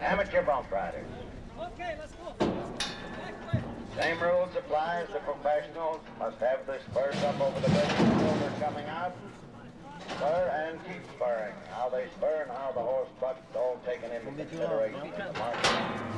Amateur bump riders. Okay, let's go. Same rules apply as the professionals. Must have their spurs up over the belly when they're coming out. Spur and keep spurring. How they spur and how the horse bucks, all taken into consideration in the market.